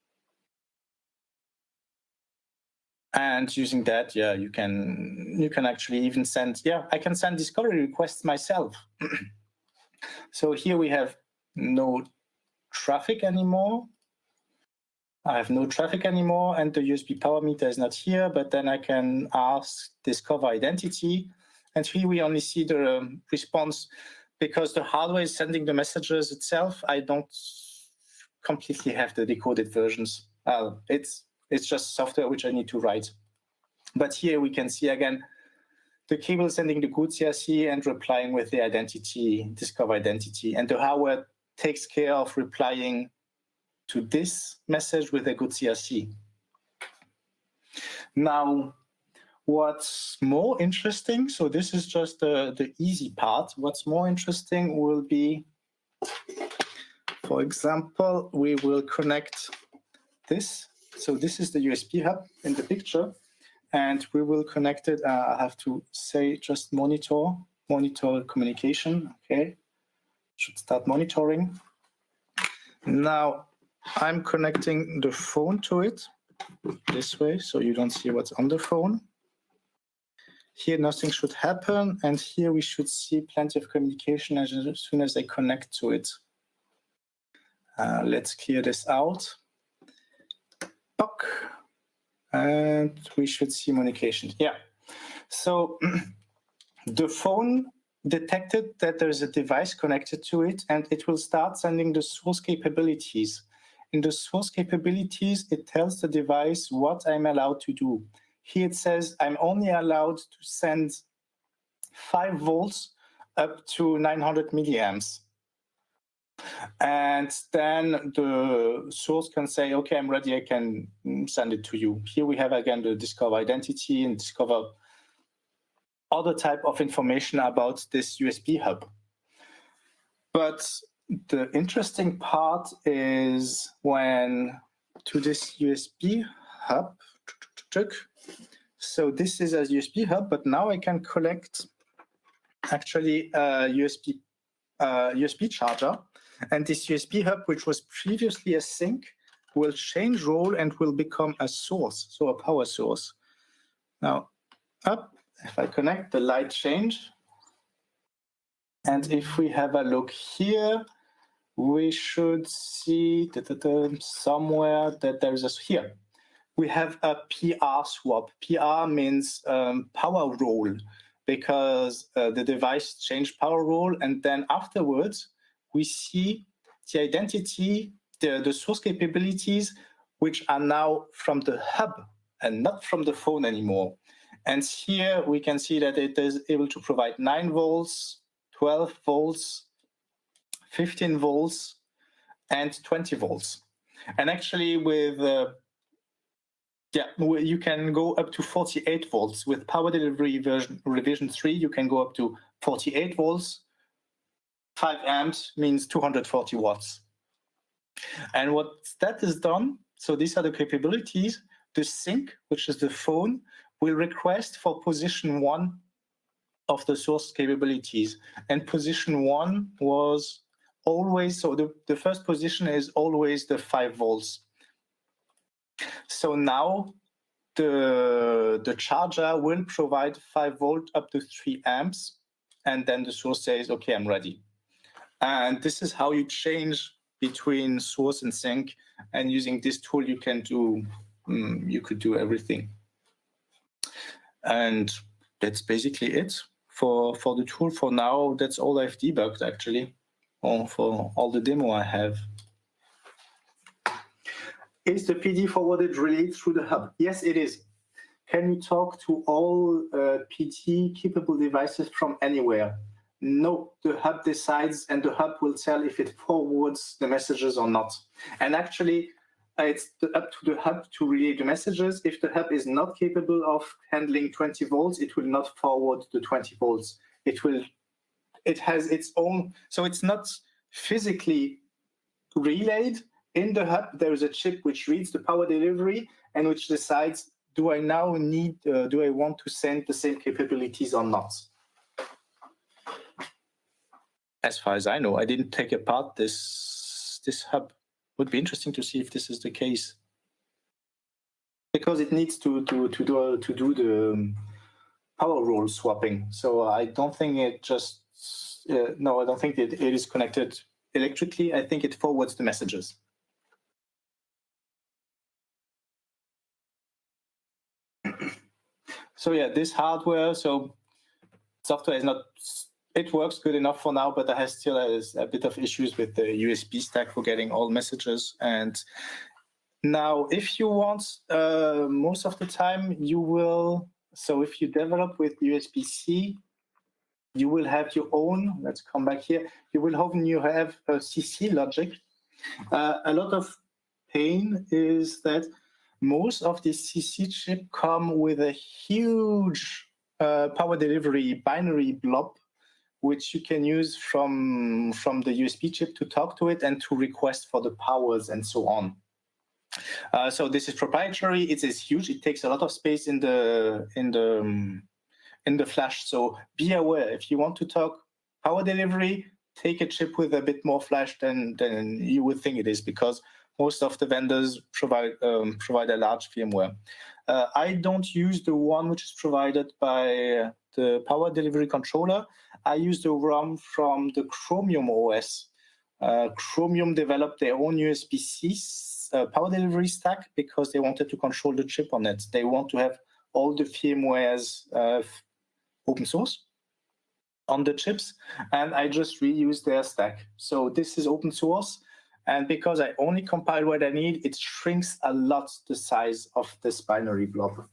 And using that, yeah, you can you can actually even send, yeah, I can send discovery requests myself. So here we have no traffic anymore. I have no traffic anymore, and the U S B power meter is not here, but then I can ask Discover Identity. And here we only see the um, response because the hardware is sending the messages itself. I don't completely have the decoded versions. Uh, it's it's just software which I need to write. But here we can see again the cable sending the good C R C and replying with the identity, Discover Identity. And the hardware takes care of replying to this message with a good C R C. Now, what's more interesting, so this is just the, the easy part. What's more interesting will be, for example, we will connect this. So this is the U S B hub in the picture, and we will connect it. Uh, I have to say just monitor, monitor communication, okay? Should start monitoring. Now, I'm connecting the phone to it this way, so you don't see what's on the phone. Here, nothing should happen, and here we should see plenty of communication as soon as I connect to it. Uh, let's clear this out. Puck. And we should see communication. Yeah. So the phone detected that there's a device connected to it, and it will start sending the source capabilities. In the source capabilities, it tells the device what I'm allowed to do. Here it says I'm only allowed to send five volts up to nine hundred milliamps. And then the source can say, okay, I'm ready, I can send it to you. Here we have again the Discover Identity and Discover other type of information about this U S B hub. But the interesting part is when to this U S B hub, so this is a U S B hub, but now I can collect actually a U S B, uh, U S B charger. And this U S B hub, which was previously a sink, will change role and will become a source, so a power source. Now, up, if I connect, the light change. And if we have a look here, we should see da, da, da, somewhere that there is a, here. We have a P R swap. P R means um, power role, because uh, the device changed power role, and then afterwards, we see the identity, the, the source capabilities, which are now from the hub and not from the phone anymore. And here we can see that it is able to provide nine volts, twelve volts, fifteen volts, and twenty volts. And actually with, uh, yeah, you can go up to forty-eight volts. With Power Delivery version revision three, you can go up to forty-eight volts. five amps means two hundred forty watts. And what that is done, so these are the capabilities. The sync, which is the phone, will request for position one of the source capabilities. And position one was always, so the, the first position is always the five volts. So now the, the charger will provide five volt up to three amps. And then the source says, okay, I'm ready. And this is how you change between source and sync. And using this tool, you can do, um, you could do everything. And that's basically it for, for the tool. For now, that's all I've debugged, actually, or for all the demo I have. Is the P D forwarded relayed through the hub? Yes, it is. Can you talk to all uh, P D capable devices from anywhere? No, the hub decides, and the hub will tell if it forwards the messages or not. And actually, it's up to the hub to relay the messages. If the hub is not capable of handling twenty volts, it will not forward the twenty volts. It will, it has its own, so it's not physically relayed. In the hub, there is a chip which reads the power delivery and which decides, do I now need, uh, do I want to send the same capabilities or not? As far as I know, I didn't take apart this, this hub. Would be interesting to see if this is the case, because it needs to to to do to do the um, power role swapping. So I don't think it just uh, no, I don't think it, it is connected electrically. I think it forwards the messages. So yeah, this hardware. So software is not. It works good enough for now, but there has still a, a bit of issues with the U S B stack for getting all messages. And now, if you want, uh, most of the time you will, so if you develop with U S B C, you will have your own, let's come back here, you will often you have a C C logic. Uh, a lot of pain is that most of the C C chip come with a huge uh, power delivery binary blob, which you can use from, from the U S B chip to talk to it and to request for the powers and so on. Uh, so this is proprietary. It is huge. It takes a lot of space in the in the um, in the flash. So be aware, if you want to talk power delivery, take a chip with a bit more flash than than you would think it is, because most of the vendors provide um, provide a large firmware. Uh, I don't use the one which is provided by the power delivery controller. I use the ROM from the Chromium O S. Uh, Chromium developed their own U S B C uh, power delivery stack because they wanted to control the chip on it. They want to have all the firmwares uh, open source on the chips, and I just reuse their stack. So this is open source, and because I only compile what I need, it shrinks a lot the size of this binary blob.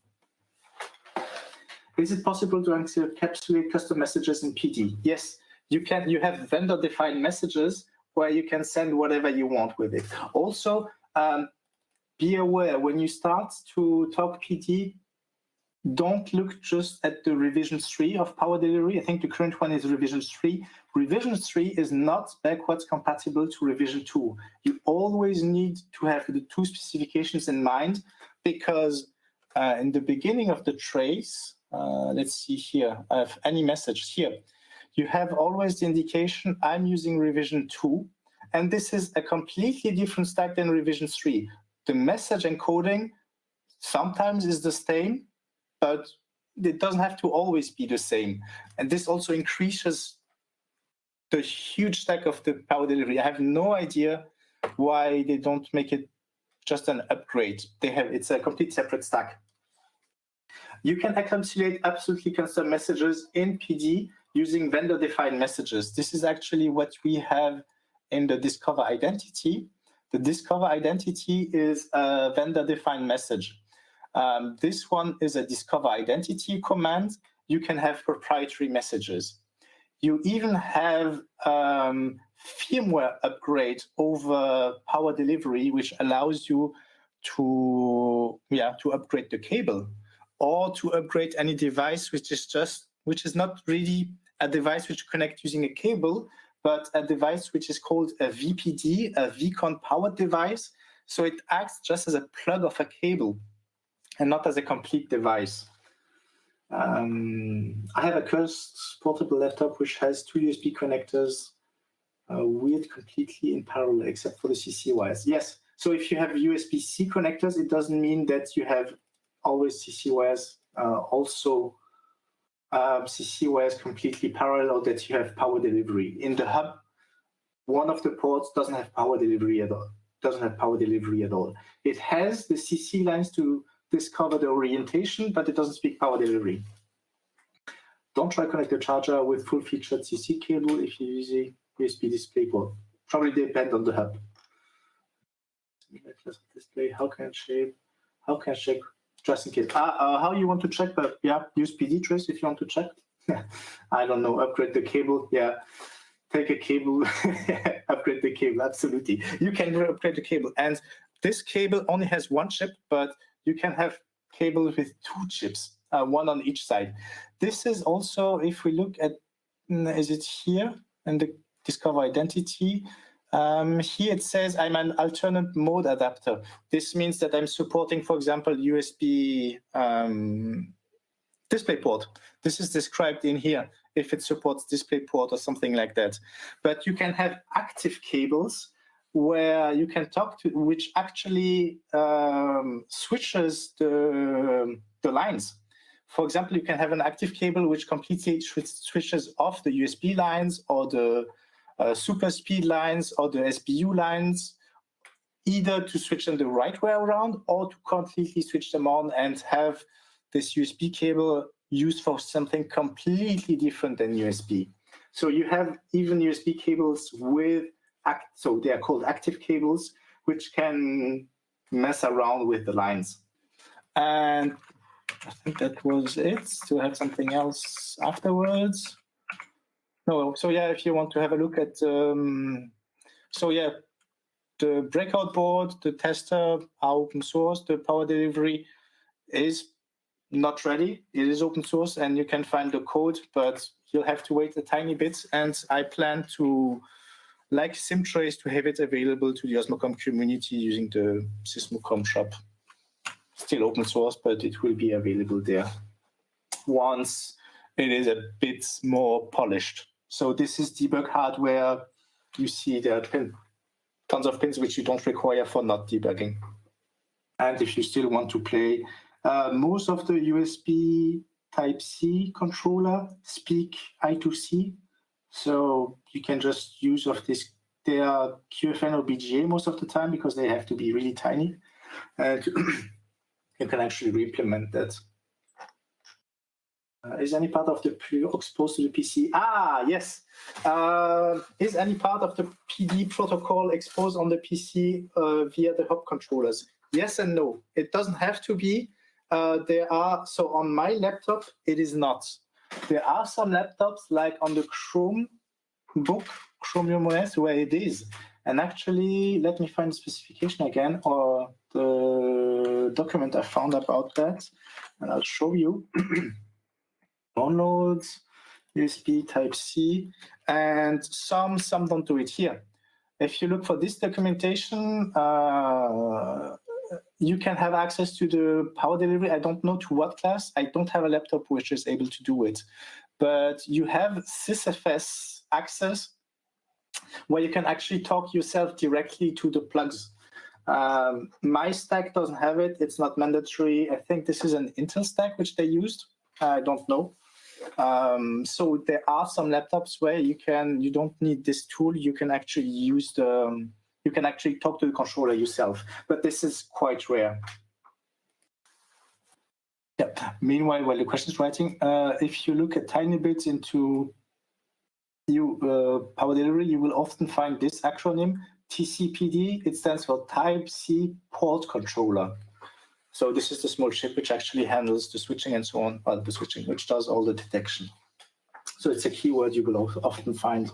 Is it possible to encapsulate custom messages in P D? Yes, you can. You have vendor-defined messages where you can send whatever you want with it. Also, um, be aware when you start to talk P D, don't look just at the revision three of power delivery. I think the current one is revision three. Revision three is not backwards compatible to revision two. You always need to have the two specifications in mind, because uh, in the beginning of the trace, uh, let's see here, I have any message here. You have always the indication I'm using revision two, and this is a completely different stack than revision three. The message encoding sometimes is the same, but it doesn't have to always be the same. And this also increases the huge stack of the power delivery. I have no idea why they don't make it just an upgrade. They have, it's a complete separate stack. You can encapsulate absolutely custom messages in P D using vendor-defined messages. This is actually what we have in the Discover identity. The Discover identity is a vendor-defined message. Um, this one is a Discover identity command. You can have proprietary messages. You even have um, firmware upgrade over power delivery, which allows you to, yeah, to upgrade the cable or to upgrade any device which is just, which is not really a device which you connect using a cable, but a device which is called a V P D, a Vcon powered device. So it acts just as a plug of a cable and not as a complete device. Um, I have a cursed portable laptop which has two U S B connectors, uh, wired completely in parallel except for the C C wires. Yes, so if you have U S B C connectors, it doesn't mean that you have always C C wires uh, also um, C C wires completely parallel, or that you have power delivery. In the hub, one of the ports doesn't have power delivery at all. Doesn't have power delivery at all. It has the C C lines to discover the orientation, but it doesn't speak power delivery. Don't try connect the charger with full-featured C C cable if you use a U S B display port. Probably depend on the hub. Display. How can I check? How can I check? Just in case. Ah, uh, how you want to check? But yeah, use P D trace if you want to check. I don't know. Upgrade the cable. Yeah. Take a cable, upgrade the cable. Absolutely. You can upgrade the cable. And this cable only has one chip, but you can have cables with two chips, uh, one on each side. This is also, if we look at, is it here in the Discover Identity? Um, here it says I'm an alternate mode adapter. This means that I'm supporting, for example, U S B um, DisplayPort. This is described in here, if it supports DisplayPort or something like that. But you can have active cables where you can talk to, which actually um, switches the, the lines. For example, you can have an active cable which completely switches off the U S B lines or the uh, super speed lines or the S B U lines, either to switch them the right way around or to completely switch them on and have this U S B cable used for something completely different than U S B. So you have even U S B cables with, act, so they are called active cables, which can mess around with the lines. And I think that was it. To have something else afterwards. No, so yeah, if you want to have a look at, um, so yeah, the breakout board, the tester are open source, the power delivery is not ready. It is open source and you can find the code, but you'll have to wait a tiny bit. And I plan to, like Simtrace, to have it available to the Osmocom community using the Sysmocom shop. Still open source, but it will be available there once it is a bit more polished. So this is debug hardware. You see there are pin, tons of pins which you don't require for not debugging. And if you still want to play, uh, most of the U S B Type-C controller speak I two C. So you can just use of this, they are Q F N or B G A most of the time because they have to be really tiny. And you can actually implement that. Uh, is any part of the exposed to the P C? Ah, yes. Uh, is any part of the P D protocol exposed on the P C uh, via the hub controllers? Yes and no. It doesn't have to be. Uh, there are, so on my laptop, it is not. There are some laptops like on the Chrome book, Chromium O S, where it is. And actually, let me find the specification again, or the document I found about that, and I'll show you. Downloads, U S B Type-C, and some, some don't do it here. If you look for this documentation, uh, you can have access to the power delivery. I don't know to what class. I don't have a laptop which is able to do it. But you have sysfs access where you can actually talk yourself directly to the plugs. Um, my stack doesn't have it. It's not mandatory. I think this is an Intel stack which they used. I don't know. Um, so there are some laptops where you can, you don't need this tool. You can actually use the, um, you can actually talk to the controller yourself, but this is quite rare. Yeah. Meanwhile, while the question is writing, uh, if you look a tiny bit into you uh, power delivery, you will often find this acronym T C P D. It stands for Type-C Port Controller. So this is the small chip which actually handles the switching and so on, uh, the switching, which does all the detection. So it's a keyword you will often find.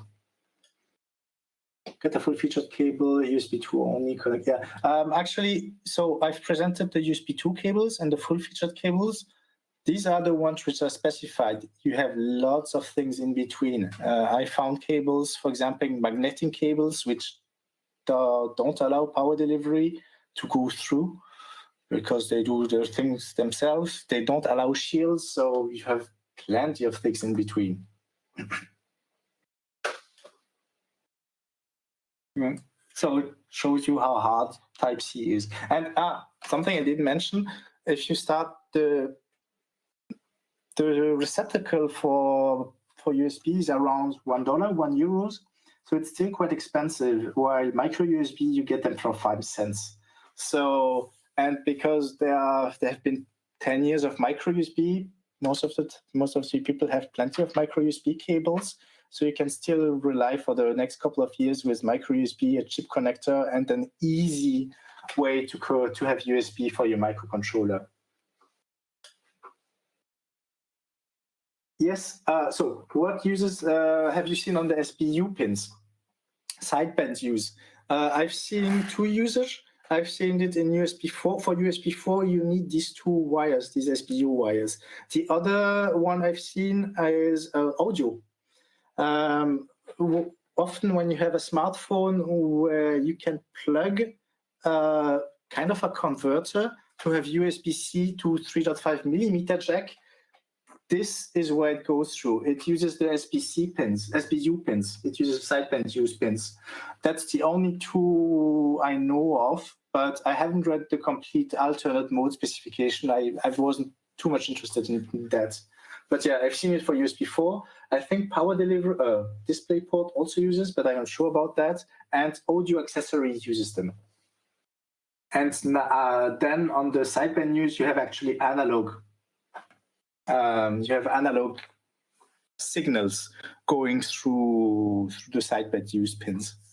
Get a full-featured cable, U S B two only. Correct. Yeah. Um, actually, so I've presented the U S B two cables and the full-featured cables. These are the ones which are specified. You have lots of things in between. Uh, I found cables, for example, magnetic cables, which do, don't allow power delivery to go through because they do their things themselves. They don't allow shields, so you have plenty of things in between. So it shows you how hard Type-C is. And ah, something I didn't mention, if you start the the receptacle for for U S B is around one dollar, one euros. So it's still quite expensive, while micro U S B you get them for five cents. So and because there are there have been ten years of micro U S B, most of the most of the people have plenty of micro U S B cables. So you can still rely for the next couple of years with micro U S B, a chip connector, and an easy way to co to have U S B for your microcontroller. Yes. Uh, so what uses uh, have you seen on the S P U pins? Sideband use. Uh, I've seen two users. I've seen it in U S B four. For U S B four, you need these two wires, these S P U wires. The other one I've seen is uh, audio. Um, often when you have a smartphone where you can plug uh, kind of a converter to have U S B C to three point five millimeter jack, this is where it goes through. It uses the S P C pins, S P U pins. It uses sideband use pins. That's the only two I know of, but I haven't read the complete alternate mode specification. I, I wasn't too much interested in that. But yeah, I've seen it for U S B four. I think power delivery, uh, DisplayPort also uses, but I'm not sure about that. And audio accessory uses them. And uh, then on the sideband use, you have actually analog. Um, you have analog signals going through, through the sideband use pins.